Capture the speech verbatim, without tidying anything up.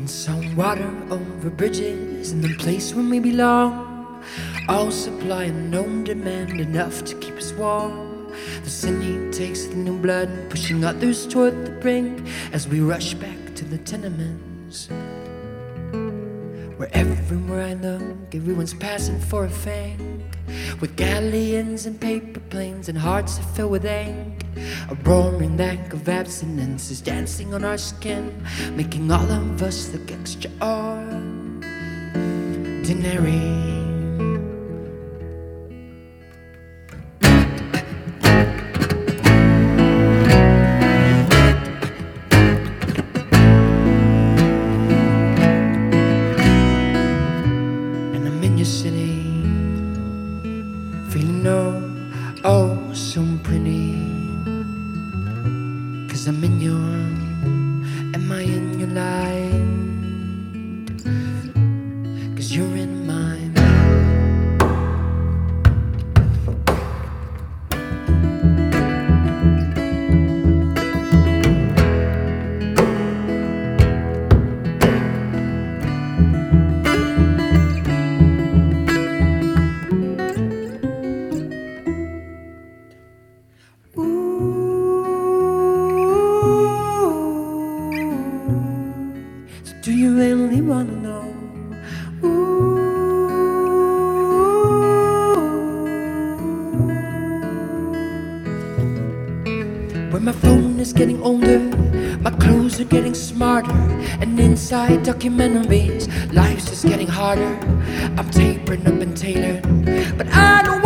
Some water over bridges in the place where we belong. All supply and no demand, enough to keep us warm. The city takes the new blood, pushing others toward the brink as we rush back to the tenements, where everywhere I look, everyone's passing for a fang, with galleons and paper planes and hearts that fill with ink. A roaring lack of abstinence is dancing on our skin, making all of us look extraordinary. And I'm in your city, feeling oh, oh so pretty. Cause I'm in your, am I in your light? Cause you're in mine. Do you really wanna know? Ooh. When my phone is getting older, my clothes are getting smarter, and inside documentaries, life's just getting harder. I'm tapering up and tailored, but I don't